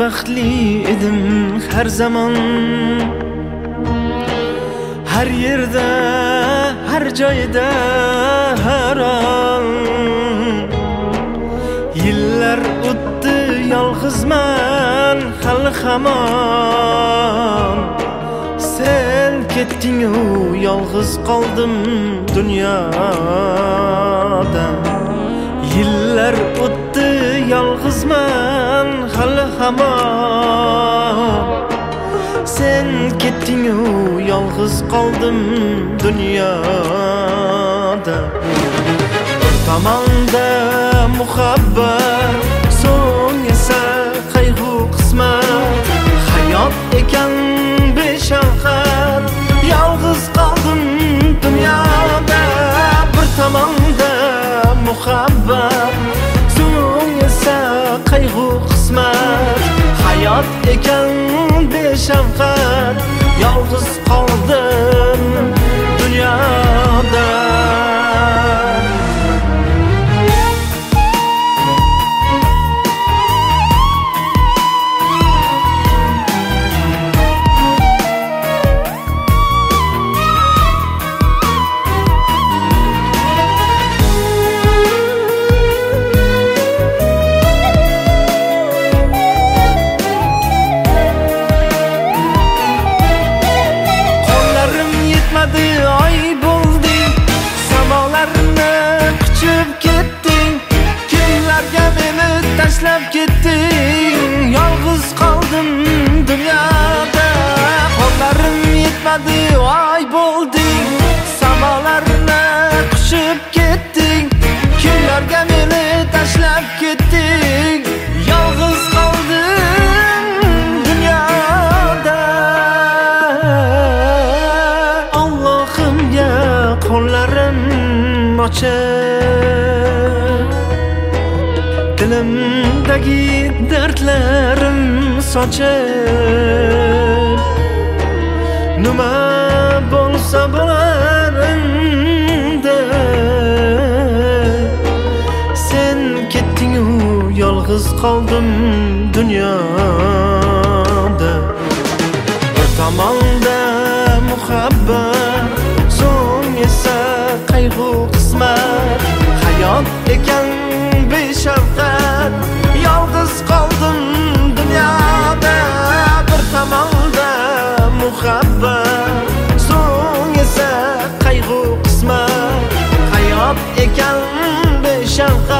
baxtli edim har zaman. Har yerda, har joyda, har an. Yillar o'tdi, yolg'izman hali hamon. Sen ketding-u, yolg'iz qoldim dunyoda. Yillar o'tdi, yolg'izman hali hamon. Sen ketding-u, yolg'iz qoldim dunyoda. Bir tomonda muhabbat, so'ng esa qayg'u qismat. Hayot ekan beshafqat, yolg'iz qoldim dunyoda. Bir tomonda muhabbat, so'ng esa qayg'u qismat. Hayot ekan beshafqat, yolg'iz qoldim dunyoda. Ay bo'ldi, samolarni quchib ketding. Kimlarga meni tashlab ketding? Yolg'iz qoldim dunyoda. Qo'llarim yetmadi, ay bo'ldi, samolarni quchib ketding. Kimlarga meni tashlab ketding? Yolg'iz qoldim dunyoda. Qo'llarim ochib, dilimdagi dardlarim sochib. Nima bo'lsa bo'lar endi. Sen ketding-u, yolg'iz qoldim dunyoda. Bir tomonda muhabbat, so'ng esa qayg'u qismat. Hayot ekan beshafqat, yolg'iz qoldim dunyoda. Bir tomonda muhabbat, so'ng esa qayg'u qismat. Hayot ekan beshafqat.